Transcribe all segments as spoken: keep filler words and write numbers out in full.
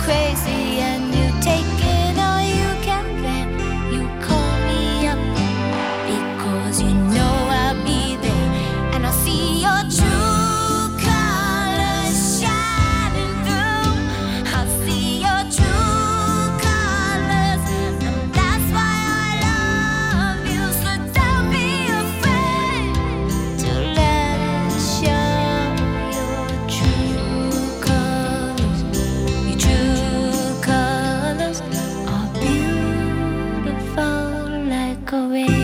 crazy and you take it all you can bear. You call me up because you know I'll be there, and I'll see your true colors shining through. I'll see your true colors, and that's why I love you. So don't be afraid to let it show. Your true colors, your true colors are beautiful like a rainbow.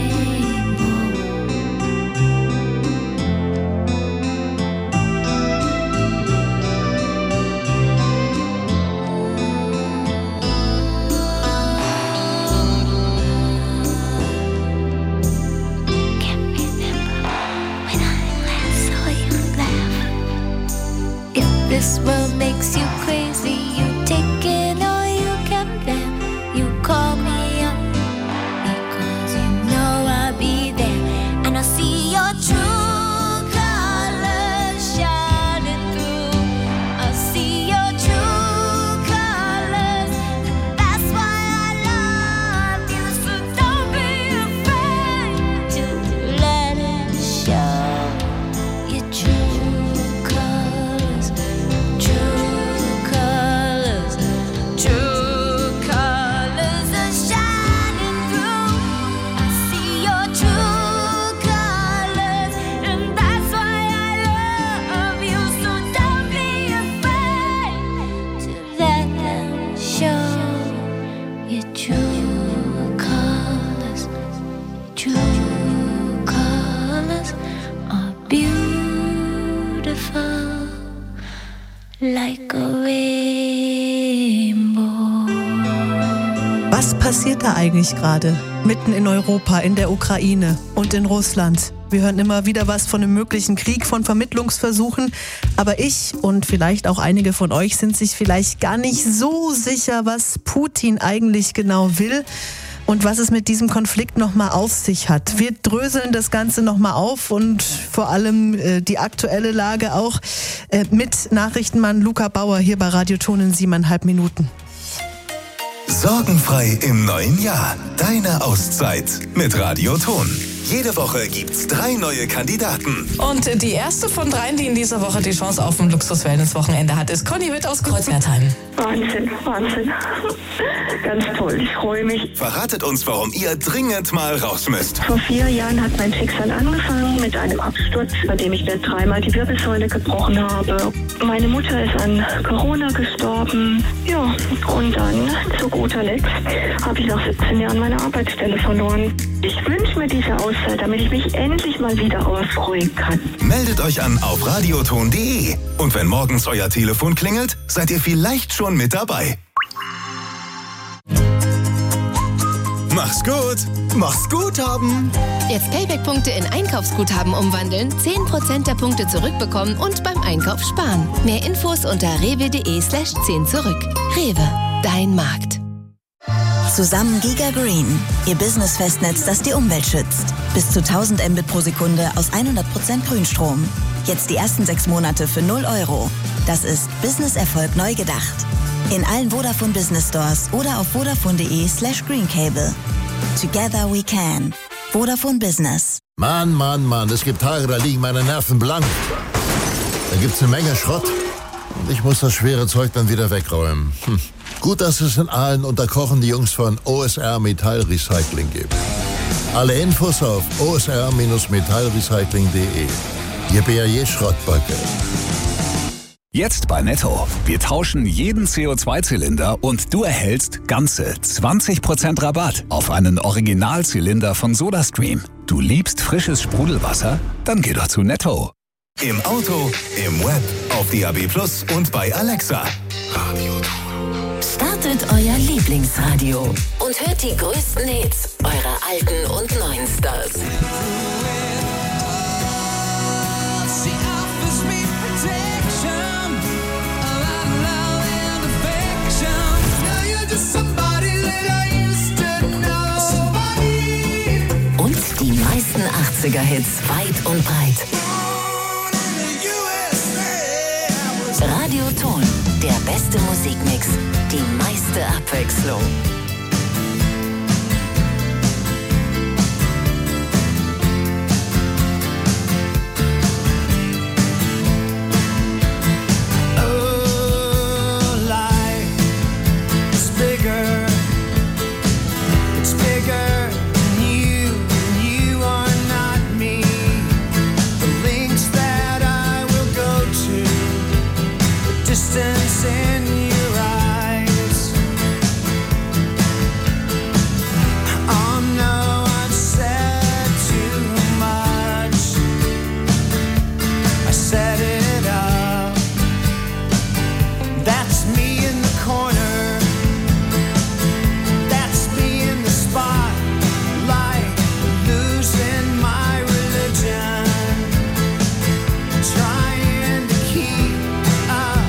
Can't remember when I last saw you laugh. If this world makes you crazy, you take it all you can bear. You call me up because you know I'll be there, and I'll see your true colors shining through. I'll see your true colors, and that's why I love you. So don't be afraid to let it show. Your true colors, true colors, true colors are shining through. I see your true colors, and that's why I love you. So don't be afraid to let them show. Your true colors, true colors are beautiful like a rainbow. Was passiert da eigentlich gerade? Mitten in Europa, in der Ukraine und in Russland. Wir hören immer wieder was von einem möglichen Krieg, von Vermittlungsversuchen. Aber ich und vielleicht auch einige von euch sind sich vielleicht gar nicht so sicher, was Putin eigentlich genau will und was es mit diesem Konflikt nochmal auf sich hat. Wir dröseln das Ganze nochmal auf und vor allem äh, die aktuelle Lage auch äh, mit Nachrichtenmann Luca Bauer hier bei Radio Ton in siebeneinhalb Minuten. Sorgenfrei im neuen Jahr. Deine Auszeit mit Radio Ton. Jede Woche gibt's drei neue Kandidaten. Und die erste von dreien, die in dieser Woche die Chance auf ein Luxus-Wellness-Wochenende hat, ist Conny Witt aus Kreuzwertheim. Wahnsinn, Wahnsinn. Ganz toll, ich freue mich. Verratet uns, warum ihr dringend mal raus müsst. Vor vier Jahren hat mein Schicksal angefangen mit einem Absturz, bei dem ich mir dreimal die Wirbelsäule gebrochen habe. Meine Mutter ist an Corona gestorben. Ja, und dann zu guter Letzt habe ich nach siebzehn Jahren meine Arbeitsstelle verloren. Ich wünsche mir diese Auszeit, damit ich mich endlich mal wieder ausruhen kann. Meldet euch an auf radioton punkt de. Und wenn morgens euer Telefon klingelt, seid ihr vielleicht schon mit dabei. Mach's gut. Mach's gut haben. Jetzt Payback-Punkte in Einkaufsguthaben umwandeln, zehn Prozent der Punkte zurückbekommen und beim Einkauf sparen. Mehr Infos unter rewe.de slash zehn zurück. Rewe, dein Markt. Zusammen Giga Green, Ihr Business-Festnetz, das die Umwelt schützt. Bis zu tausend Mbit pro Sekunde aus hundert Prozent Grünstrom. Jetzt die ersten sechs Monate für null Euro. Das ist Business-Erfolg neu gedacht. In allen Vodafone Business Stores oder auf vodafone.de slash greencable. Together we can. Vodafone Business. Mann, Mann, Mann, es gibt Tage, da liegen meine Nerven blank. Da gibt's eine Menge Schrott und ich muss das schwere Zeug dann wieder wegräumen. Hm. Gut, dass es in Aalen unter Kochen die Jungs von O S R Metallrecycling gibt. Alle Infos auf o s r metallrecycling punkt de. Ihr B A J-Schrottbacke. Jetzt bei Netto. Wir tauschen jeden C O zwei Zylinder und du erhältst ganze zwanzig Prozent Rabatt auf einen Originalzylinder von SodaStream. Du liebst frisches Sprudelwasser? Dann geh doch zu Netto. Im Auto, im Web, auf D A B Plus und bei Alexa. Radio Ton. Startet euer Lieblingsradio und hört die größten Hits eurer alten und neuen Stars. Und die meisten achtziger-Hits weit und breit. Radio Ton. Der beste Musikmix, die meiste Abwechslung. Distance in your eyes. Oh no, I've said too much. I set it up. That's me in the corner. That's me in the spotlight, losing my religion. Trying to keep up.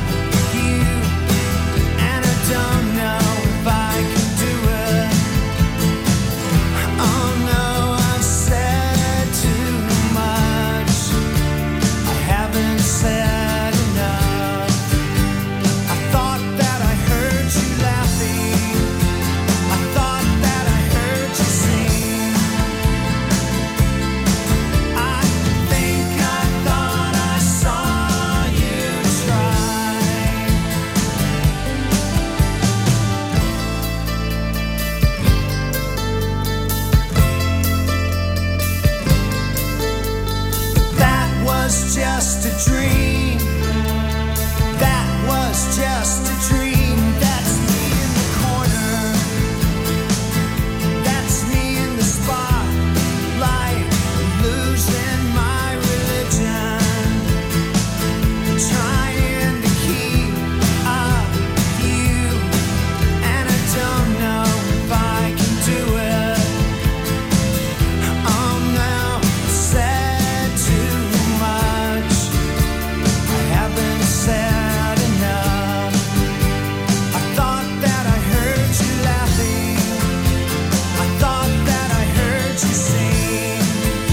Just a dream. That was just a dream. That's me in the corner. That's me in the spotlight, losing my religion. Trying to keep up with you, and I don't know if I can do it. Oh no, said too much. Said enough. I thought that I heard you laughing. I thought that I heard you sing.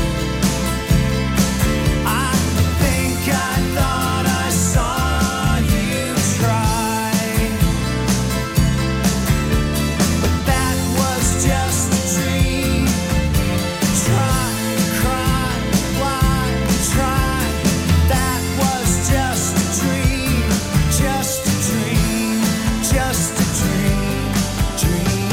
I think I thought I saw you try. But that was just a dream. Try, cry, why try? That was just a dream. Just a dream, just a dream, dream.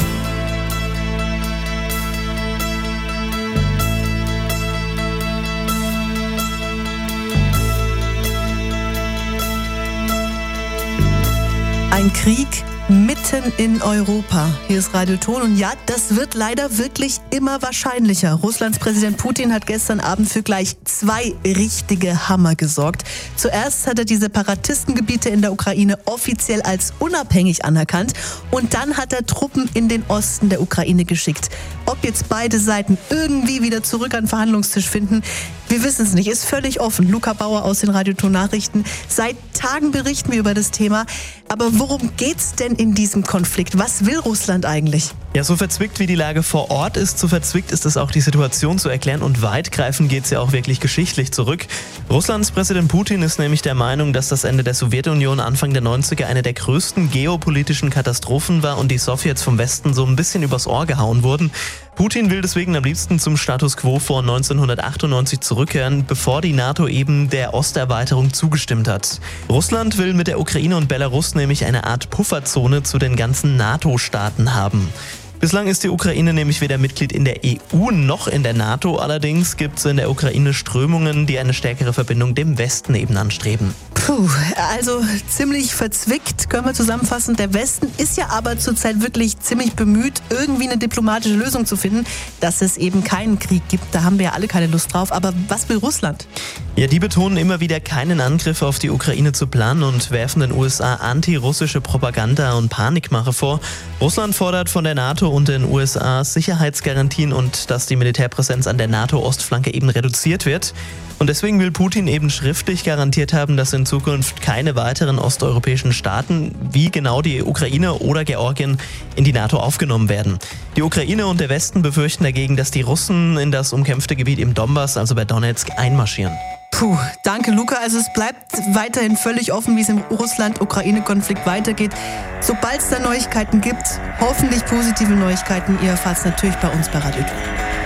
Ein Krieg mitten in Europa. Hier ist Radio Ton und ja, das wird leider wirklich immer wahrscheinlicher. Russlands Präsident Putin hat gestern Abend für gleich zwei richtige Hammer gesorgt. Zuerst hat er die Separatistengebiete in der Ukraine offiziell als unabhängig anerkannt und dann hat er Truppen in den Osten der Ukraine geschickt. Ob jetzt beide Seiten irgendwie wieder zurück an den Verhandlungstisch finden, wir wissen es nicht, ist völlig offen. Luca Bauer aus den Radio Ton Nachrichten. Seit Tagen berichten wir über das Thema. Aber worum geht's denn in diesem Konflikt? Was will Russland eigentlich? Ja, so verzwickt wie die Lage vor Ort ist, so verzwickt ist es auch, die Situation zu erklären. Und weitgreifend geht es ja auch wirklich geschichtlich zurück. Russlands Präsident Putin ist nämlich der Meinung, dass das Ende der Sowjetunion Anfang der neunziger eine der größten geopolitischen Katastrophen war und die Sowjets vom Westen so ein bisschen übers Ohr gehauen wurden. Putin will deswegen am liebsten zum Status quo vor neunzehnhundertachtundneunzig zurückkehren, bevor die NATO eben der Osterweiterung zugestimmt hat. Russland will mit der Ukraine und Belarus nämlich eine Art Pufferzone zu den ganzen NATO-Staaten haben. Bislang ist die Ukraine nämlich weder Mitglied in der E U noch in der NATO. Allerdings gibt es in der Ukraine Strömungen, die eine stärkere Verbindung dem Westen eben anstreben. Puh, also ziemlich verzwickt, können wir zusammenfassen. Der Westen ist ja aber zurzeit wirklich ziemlich bemüht, irgendwie eine diplomatische Lösung zu finden, dass es eben keinen Krieg gibt. Da haben wir ja alle keine Lust drauf. Aber was will Russland? Ja, die betonen immer wieder, keinen Angriff auf die Ukraine zu planen und werfen den U S A antirussische Propaganda und Panikmache vor. Russland fordert von der NATO und den U S A Sicherheitsgarantien und dass die Militärpräsenz an der NATO-Ostflanke eben reduziert wird. Und deswegen will Putin eben schriftlich garantiert haben, dass in Zukunft keine weiteren osteuropäischen Staaten, wie genau die Ukraine oder Georgien, in die NATO aufgenommen werden. Die Ukraine und der Westen befürchten dagegen, dass die Russen in das umkämpfte Gebiet im Donbass, also bei Donetsk, einmarschieren. Puh, danke Luca. Also es bleibt weiterhin völlig offen, wie es im Russland-Ukraine-Konflikt weitergeht. Sobald es da Neuigkeiten gibt, hoffentlich positive Neuigkeiten, ihr erfahrt es natürlich bei uns bei Radio Ton.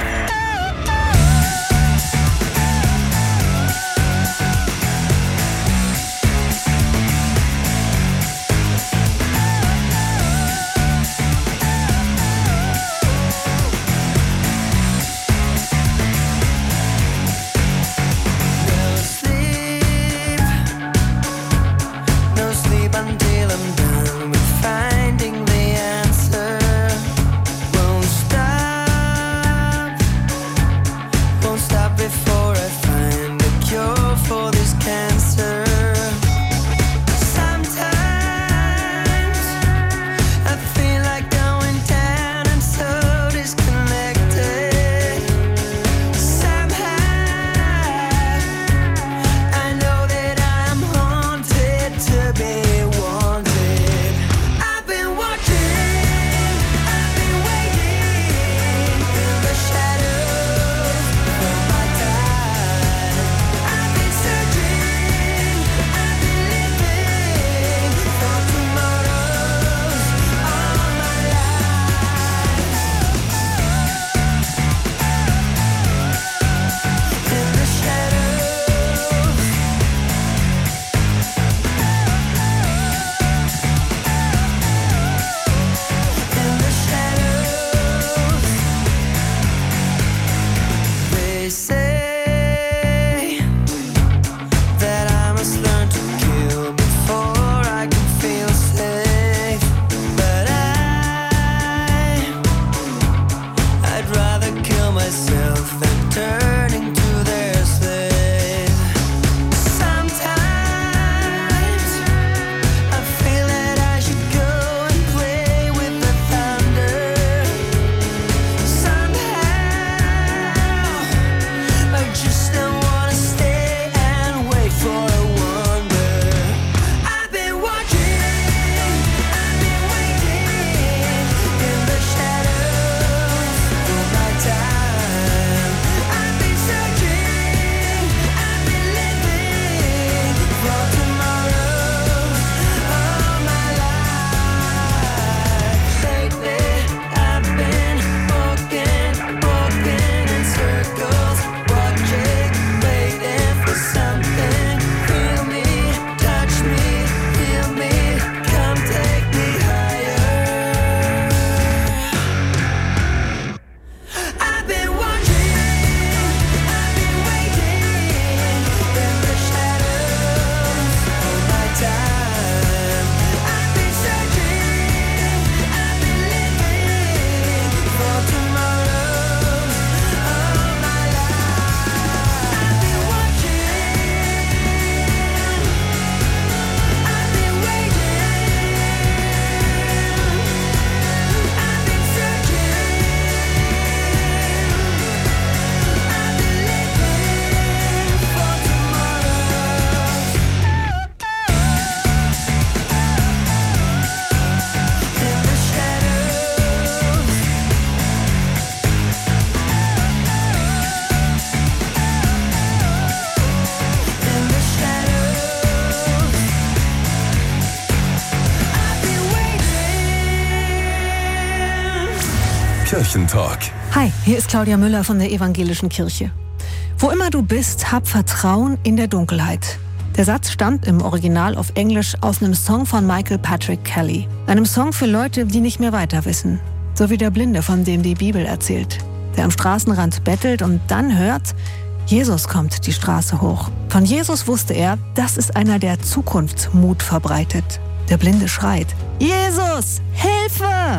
Kirchentalk. Hi, hier ist Claudia Müller von der Evangelischen Kirche. Wo immer du bist, hab Vertrauen in der Dunkelheit. Der Satz stammt im Original auf Englisch aus einem Song von Michael Patrick Kelly. Einem Song für Leute, die nicht mehr weiter wissen. So wie der Blinde, von dem die Bibel erzählt. Der am Straßenrand bettelt und dann hört, Jesus kommt die Straße hoch. Von Jesus wusste er, das ist einer, der Zukunftsmut verbreitet. Der Blinde schreit, Jesus, Hilfe!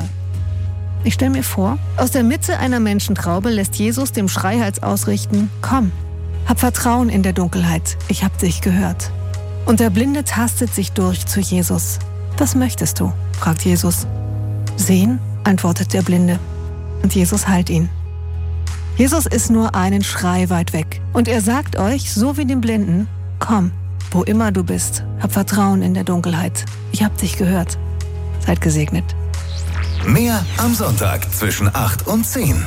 Ich stelle mir vor, aus der Mitte einer Menschentraube lässt Jesus dem Schreihals ausrichten, komm, hab Vertrauen in der Dunkelheit, ich hab dich gehört. Und der Blinde tastet sich durch zu Jesus. Was möchtest du? Fragt Jesus. Sehen, antwortet der Blinde. Und Jesus heilt ihn. Jesus ist nur einen Schrei weit weg. Und er sagt euch, so wie dem Blinden, komm, wo immer du bist, hab Vertrauen in der Dunkelheit. Ich hab dich gehört. Seid gesegnet. Mehr am Sonntag zwischen acht und zehn.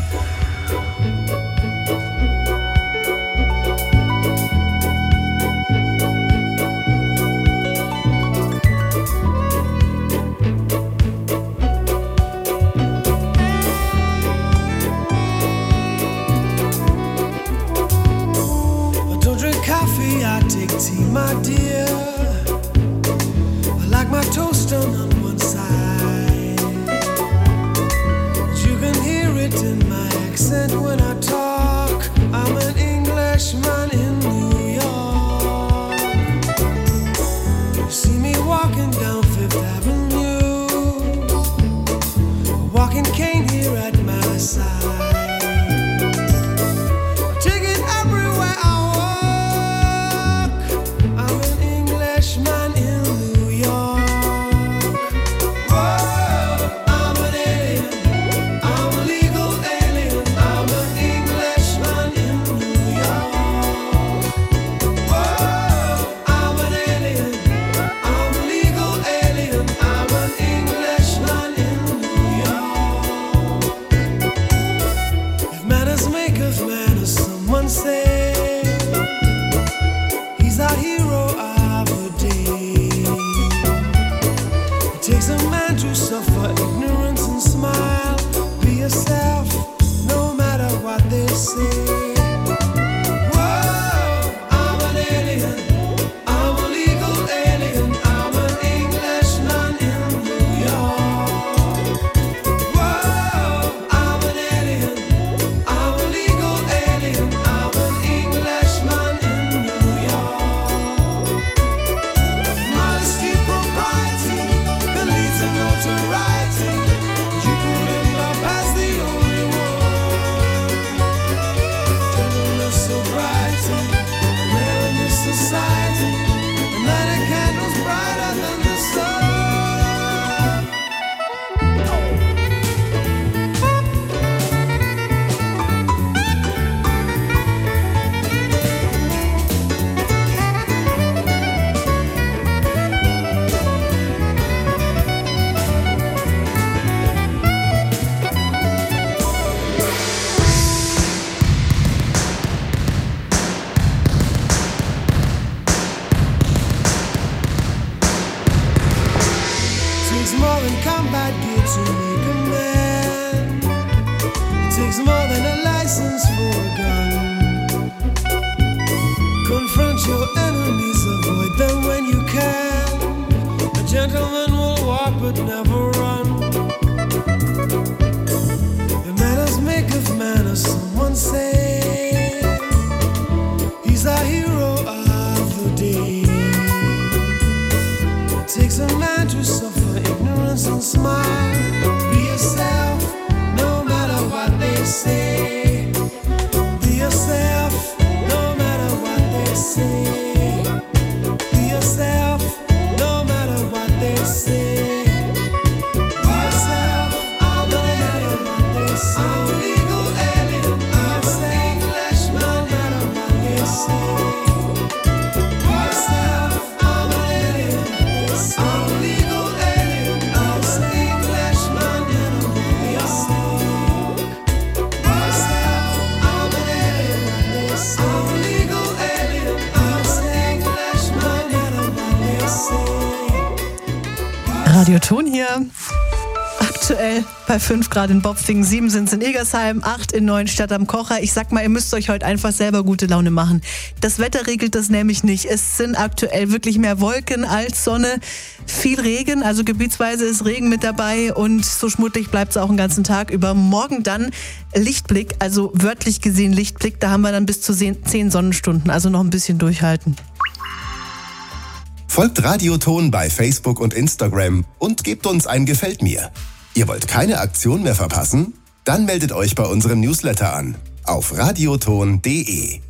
takes a man to suffer ignorance and smile. Be yourself, no matter what they say. Whoa, I'm an alien. I'm a legal alien. I'm an Englishman in New York. Whoa, I'm an alien. I'm a legal alien. I'm an Englishman in New York. Modesty, propriety, can lead to notoriety. You could end up as the only one. Gentleness, sobriety, rare in this society. And light a candle's brighter than the sun. Takes more than combat gear to make a man. It takes more than a license for a gun. Confront your enemies, avoid them when you can. A gentleman will walk but never run. The manners make of manners, someone say. He's a hero of the day. It takes a man to suffer ignorance and smile. Be yourself, no matter what they say. Be yourself, no matter what they say. Be yourself, no matter what they say. Be yourself, no matter what they say. I'm a legal alien. I'm an Englishman, no matter what they say. Be yourself, I'm an alien. I'm a legal alien. I'm an Englishman in New York. Be yourself, I'm an alien. I'm a legal alien. I'm an Englishman in New York. Radioton hier. Aktuell bei fünf Grad in Bopfingen, sieben sind es in Egersheim, acht in Neuenstadt am Kocher. Ich sag mal, ihr müsst euch heute einfach selber gute Laune machen. Das Wetter regelt das nämlich nicht. Es sind aktuell wirklich mehr Wolken als Sonne. Viel Regen, also gebietsweise ist Regen mit dabei und so schmuddelig bleibt es auch den ganzen Tag über. Morgen dann Lichtblick, also wörtlich gesehen Lichtblick. Da haben wir dann bis zu zehn Sonnenstunden, also noch ein bisschen durchhalten. Folgt Radioton bei Facebook und Instagram und gebt uns ein Gefällt mir. Ihr wollt keine Aktion mehr verpassen? Dann meldet euch bei unserem Newsletter an auf radioton punkt de.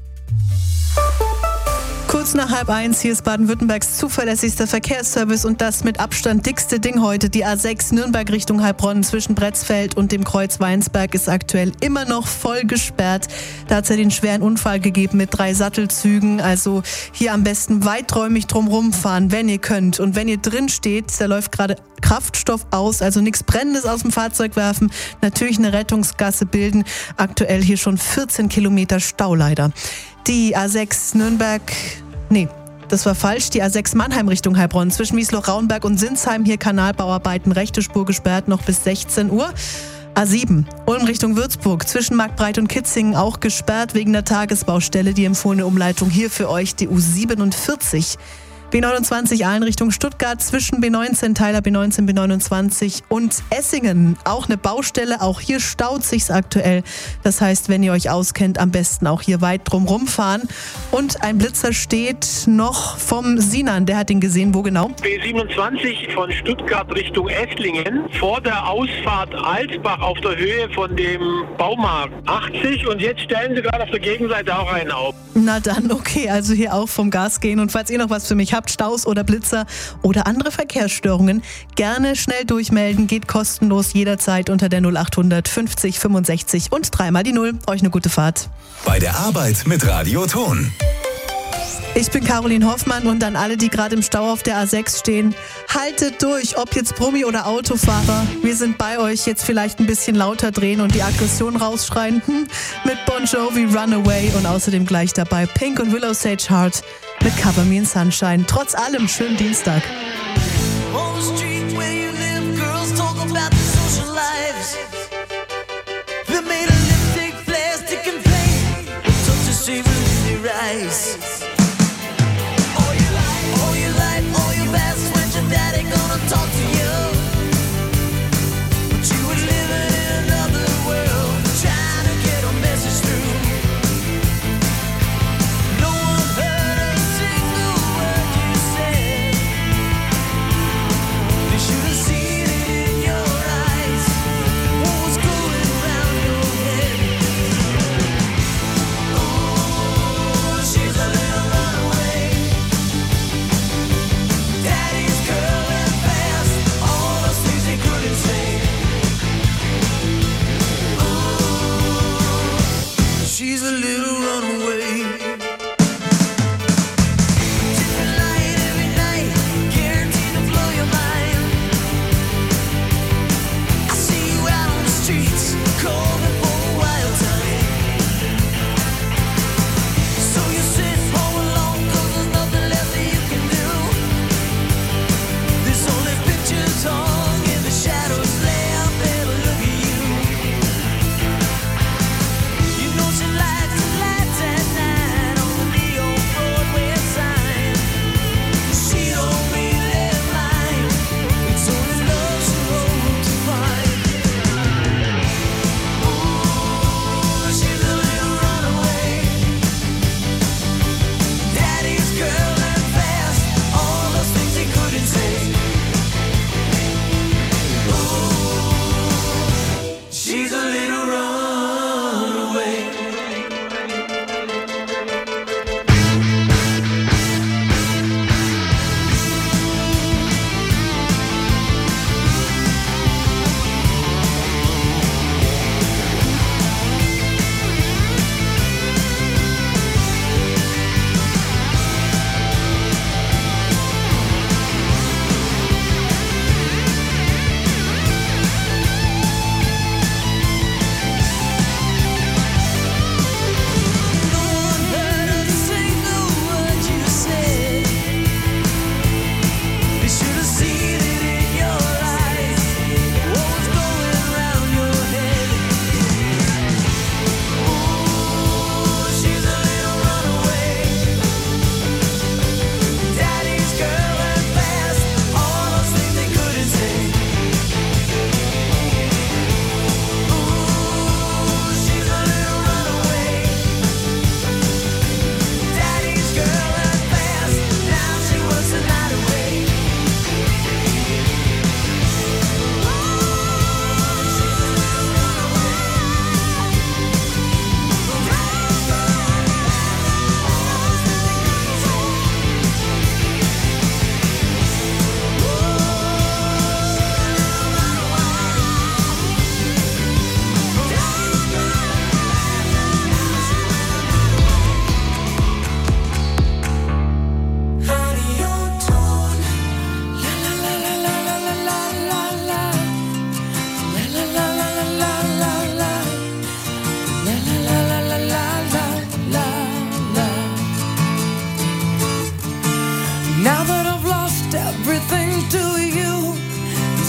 Kurz nach halb eins, hier ist Baden-Württembergs zuverlässigster Verkehrsservice und das mit Abstand dickste Ding heute. Die A sechs Nürnberg Richtung Heilbronn zwischen Bretzfeld und dem Kreuz Weinsberg ist aktuell immer noch voll gesperrt. Da hat es ja den schweren Unfall gegeben mit drei Sattelzügen. Also hier am besten weiträumig drumherum fahren, wenn ihr könnt. Und wenn ihr drin steht, da läuft gerade Kraftstoff aus, also nichts Brennendes aus dem Fahrzeug werfen. Natürlich eine Rettungsgasse bilden. Aktuell hier schon vierzehn Kilometer Stau leider. Die A sechs Nürnberg, nee, das war falsch. Die A sechs Mannheim Richtung Heilbronn zwischen Wiesloch-Rauenberg und Sinsheim, hier Kanalbauarbeiten, rechte Spur gesperrt, noch bis sechzehn Uhr. A sieben, Ulm Richtung Würzburg, zwischen Marktbreit und Kitzingen auch gesperrt wegen der Tagesbaustelle. Die empfohlene Umleitung hier für euch, die U siebenundvierzig. B neunundzwanzig Aalen Richtung Stuttgart, zwischen B neunzehn, Teiler B neunzehn, B neunundzwanzig und Essingen. Auch eine Baustelle, auch hier staut sich's aktuell. Das heißt, wenn ihr euch auskennt, am besten auch hier weit drum rumfahren. Und ein Blitzer steht noch vom Sinan, der hat ihn gesehen, wo genau? B siebenundzwanzig von Stuttgart Richtung Esslingen, vor der Ausfahrt Alsbach auf der Höhe von dem Baumarkt achtzig und jetzt stellen sie gerade auf der Gegenseite auch einen auf. Na dann, okay, also hier auch vom Gas gehen und falls ihr noch was für mich habt, Staus oder Blitzer oder andere Verkehrsstörungen, gerne schnell durchmelden, geht kostenlos jederzeit unter der null achthundert fünfzig fünfundsechzig und dreimal die Null. Euch eine gute Fahrt. Bei der Arbeit mit Radioton. Ich bin Caroline Hoffmann und an alle, die gerade im Stau auf der A sechs stehen, haltet durch, ob jetzt Brummi oder Autofahrer. Wir sind bei euch, jetzt vielleicht ein bisschen lauter drehen und die Aggression rausschreien. Hm, mit Bon Jovi Runaway und außerdem gleich dabei Pink und Willow Sage Heart mit Cover Me in Sunshine. Trotz allem, schönen Dienstag. On the street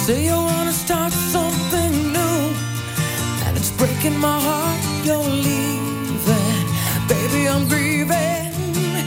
say you wanna start something new, and it's breaking my heart you're leaving. Baby, I'm grieving.